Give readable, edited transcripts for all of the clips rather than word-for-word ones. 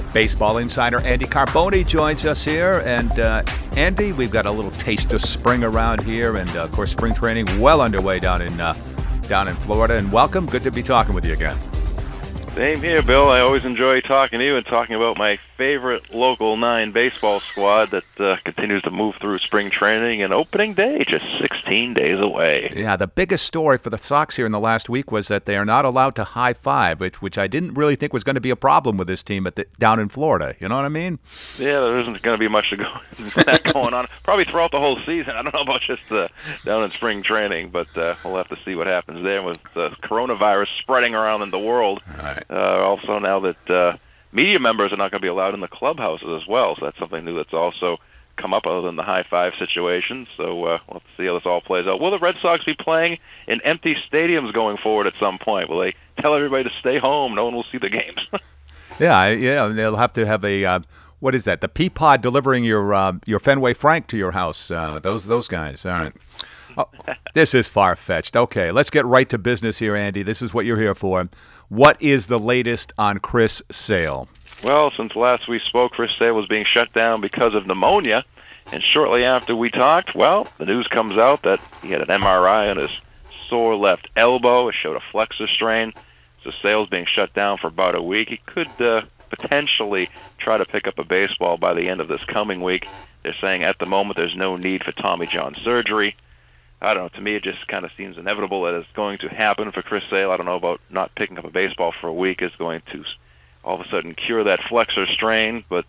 Baseball insider Andy Carboni joins us here. And Andy, we've got a little taste of spring around here, and of course, spring training well underway down in Florida. And welcome, good to be talking with you again. Same here, Bill. I always enjoy talking to you and talking about my favorite local 9 baseball squad that continues to move through spring training, and opening day just 16 days away. Yeah, the biggest story for the Sox here in the last week was that they are not allowed to high-five, which I didn't really think was going to be a problem with this team down in Florida. You know what I mean? Yeah, there isn't going to be much going on. Probably throughout the whole season. I don't know about just down in spring training, but we'll have to see what happens there with the coronavirus spreading around in the world. All right. Also, now that media members are not going to be allowed in the clubhouses as well, so that's something new that's also come up other than the high-five situation. So we'll have to see how this all plays out. Will the Red Sox be playing in empty stadiums going forward at some point? Will they tell everybody to stay home? No one will see the games. Yeah, they'll have to have a what is that? The Peapod delivering your Fenway Frank to your house. Those guys. All right. Oh, this is far-fetched. Okay, let's get right to business here, Andy. This is what you're here for. What is the latest on Chris Sale? Well, since last we spoke, Chris Sale was being shut down because of pneumonia. And shortly after we talked, well, the news comes out that he had an MRI on his sore left elbow. It showed a flexor strain. So Sale's being shut down for about a week. He could potentially try to pick up a baseball by the end of this coming week. They're saying at the moment there's no need for Tommy John surgery. I don't know. To me, it just kind of seems inevitable that it's going to happen for Chris Sale. I don't know about not picking up a baseball for a week is going to all of a sudden cure that flexor strain. But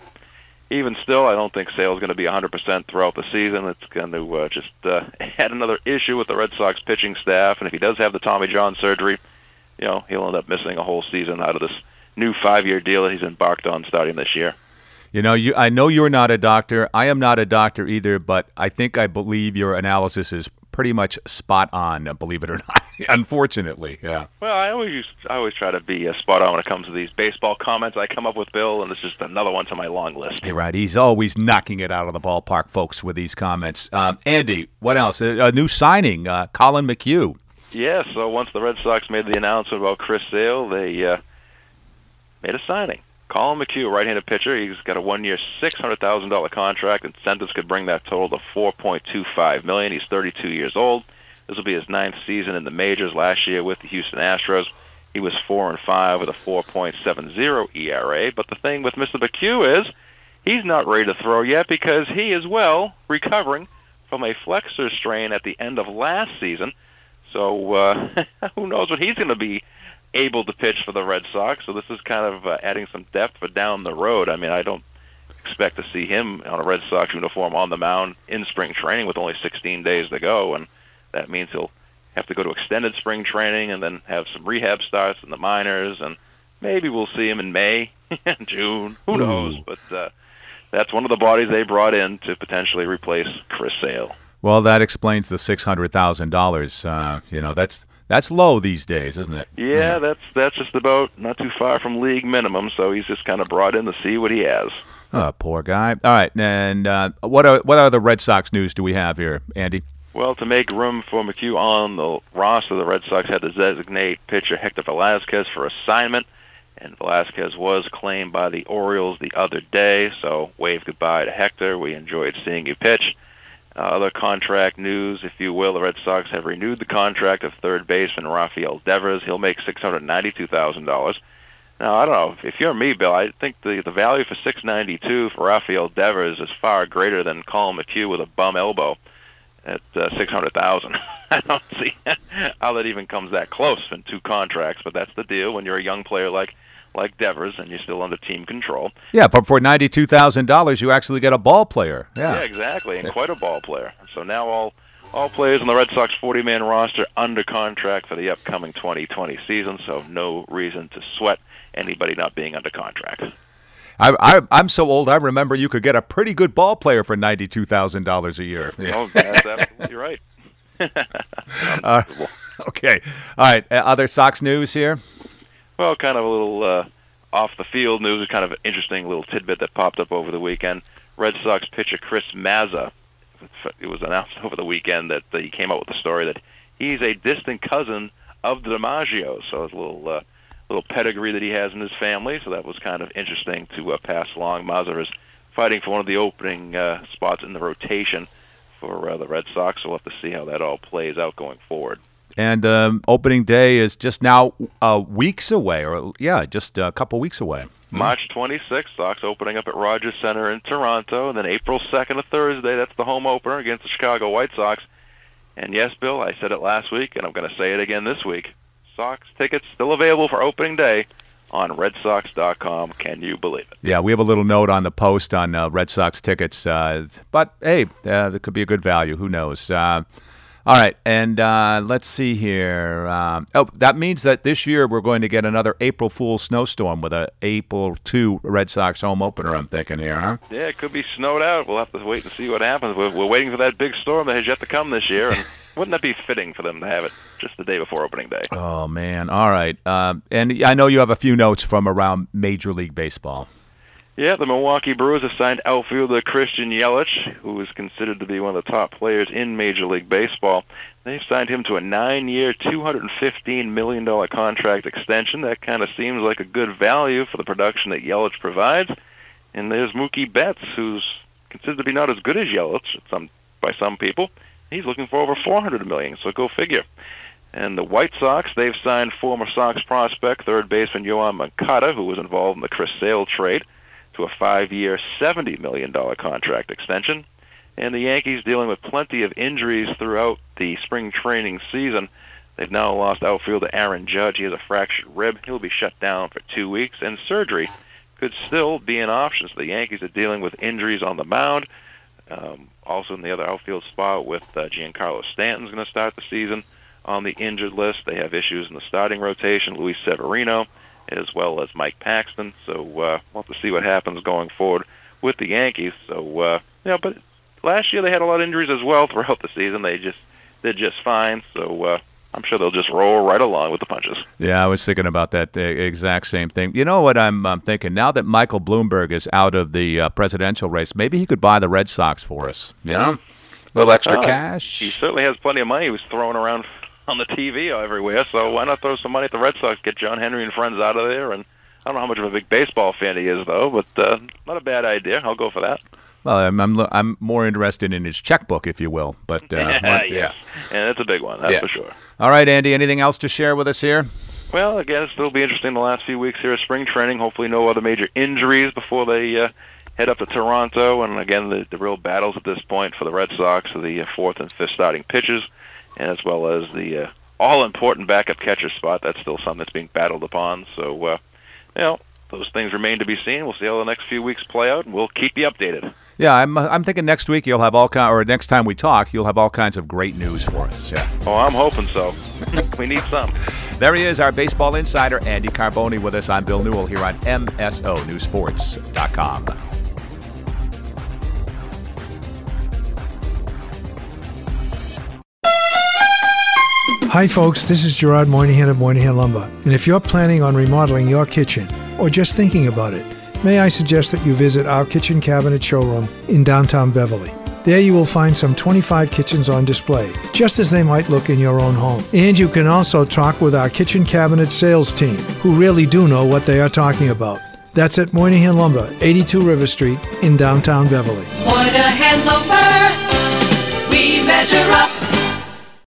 even still, I don't think Sale's going to be 100% throughout the season. It's going to just add another issue with the Red Sox pitching staff. And if he does have the Tommy John surgery, he'll end up missing a whole season out of this new 5-year deal that he's embarked on starting this year. I know you're not a doctor. I am not a doctor either, but I believe your analysis is pretty much spot on, believe it or not, unfortunately. Yeah. Well, I always try to be spot on when it comes to these baseball comments I come up with, Bill, and it's just another one to my long list. You're right. He's always knocking it out of the ballpark, folks, with these comments. Andy, what else? A new signing, Colin McHugh. Yeah, so once the Red Sox made the announcement about Chris Sale, they made a signing. Colin McHugh, right-handed pitcher, he's got a 1-year, $600,000 contract. Incentives could bring that total to $4.25 million. He's 32 years old. This will be his 9th season in the majors. Last year with the Houston Astros, he was 4-5 with a 4.70 ERA. But the thing with Mr. McHugh is he's not ready to throw yet because he is, recovering from a flexor strain at the end of last season. So who knows what he's going to be able to pitch for the Red Sox. So this is kind of adding some depth for down the road. I mean, I don't expect to see him on a Red Sox uniform on the mound in spring training with only 16 days to go, and that means he'll have to go to extended spring training and then have some rehab starts in the minors, and maybe we'll see him in May, June, who knows. But that's one of the bodies they brought in to potentially replace Chris Sale. Well, that explains the $600,000. That's low these days, isn't it? Yeah, that's just about not too far from league minimum, so he's just kind of brought in to see what he has. Oh, poor guy. All right, and what other Red Sox news do we have here, Andy? Well, to make room for McHugh on the roster, the Red Sox had to designate pitcher Hector Velasquez for assignment, and Velasquez was claimed by the Orioles the other day, so wave goodbye to Hector. We enjoyed seeing you pitch. Other contract news, if you will, the Red Sox have renewed the contract of third baseman Rafael Devers. He'll make $692,000. Now, I don't know. If you're me, Bill, I think the value for $692 for Rafael Devers is far greater than Colin McHugh with a bum elbow at $600,000. I don't see how that even comes that close in 2 contracts, but that's the deal when you're a young player like Devers and you're still under team control. Yeah, but for $92,000, you actually get a ball player. Yeah, exactly, and quite a ball player. So now all players on the Red Sox 40-man roster under contract for the upcoming 2020 season, so no reason to sweat anybody not being under contract. I'm so old, I remember you could get a pretty good ball player for $92,000 a year. Yeah. Oh, that's absolutely right. Okay. All right, other Sox news here? Well, kind of a little off-the-field news, kind of an interesting little tidbit that popped up over the weekend. Red Sox pitcher Chris Mazza, it was announced over the weekend that he came out with the story that he's a distant cousin of the DiMaggio. So it's a little pedigree that he has in his family, so that was kind of interesting to pass along. Mazza is fighting for one of the opening spots in the rotation for the Red Sox, so we'll have to see how that all plays out going forward. And opening day is just now weeks away, just a couple weeks away. March 26th, Sox opening up at Rogers Center in Toronto, and then April 2nd, a Thursday, that's the home opener against the Chicago White Sox. And yes, Bill, I said it last week, and I'm going to say it again this week. Sox tickets still available for opening day on RedSox.com. Can you believe it? Yeah, we have a little note on the post on Red Sox tickets. But, hey, there could be a good value. Who knows? All right, and let's see here. That means that this year we're going to get another April Fool's snowstorm with a April 2 Red Sox home opener, I'm thinking here, huh? Yeah, it could be snowed out. We'll have to wait and see what happens. We're waiting for that big storm that has yet to come this year, and wouldn't that be fitting for them to have it just the day before opening day? Oh, man. All right. And I know you have a few notes from around Major League Baseball. Yeah, the Milwaukee Brewers have signed outfielder Christian Yelich, who is considered to be one of the top players in Major League Baseball. They've signed him to a 9-year, $215 million contract extension. That kind of seems like a good value for the production that Yelich provides. And there's Mookie Betts, who's considered to be not as good as Yelich by some people. He's looking for over $400 million, so go figure. And the White Sox, they've signed former Sox prospect, third baseman Yoan Moncada, who was involved in the Chris Sale trade, to a 5-year, $70 million contract extension. And the Yankees, dealing with plenty of injuries throughout the spring training season. They've now lost outfielder Aaron Judge. He has a fractured rib. He'll be shut down for 2 weeks, and surgery could still be an option. So the Yankees are dealing with injuries on the mound. Also in the other outfield spot with Giancarlo Stanton's going to start the season on the injured list. They have issues in the starting rotation, Luis Severino, as well as Mike Paxton. So we'll have to see what happens going forward with the Yankees. So, but last year they had a lot of injuries as well throughout the season. They did just fine. So I'm sure they'll just roll right along with the punches. Yeah, I was thinking about that exact same thing. You know what I'm thinking? Now that Michael Bloomberg is out of the presidential race, maybe he could buy the Red Sox for us. Yeah, a little extra cash. He certainly has plenty of money. He was throwing around on the TV everywhere, so why not throw some money at the Red Sox, get John Henry and friends out of there? And I don't know how much of a big baseball fan he is, though, but not a bad idea. I'll go for that. Well, I'm more interested in his checkbook, if you will. But yes, and it's a big one, that's for sure. All right, Andy, anything else to share with us here? Well, again, it'll still be interesting the last few weeks here of spring training. Hopefully no other major injuries before they head up to Toronto. And, again, the real battles at this point for the Red Sox are the fourth and fifth starting pitchers, and as well as the all-important backup catcher spot. That's still something that's being battled upon. So, those things remain to be seen. We'll see how the next few weeks play out, and we'll keep you updated. Yeah, I'm thinking next week you'll have or next time we talk, you'll have all kinds of great news for us. Yeah. Oh, I'm hoping so. We need some. There he is, our baseball insider, Andy Carboni, with us. I'm Bill Newell here on MSONewsports.com. Hi folks, this is Gerard Moynihan of Moynihan Lumber. And if you're planning on remodeling your kitchen, or just thinking about it, may I suggest that you visit our kitchen cabinet showroom in downtown Beverly. There you will find some 25 kitchens on display, just as they might look in your own home. And you can also talk with our kitchen cabinet sales team, who really do know what they are talking about. That's at Moynihan Lumber, 82 River Street in downtown Beverly. Moynihan Lumber, we measure up.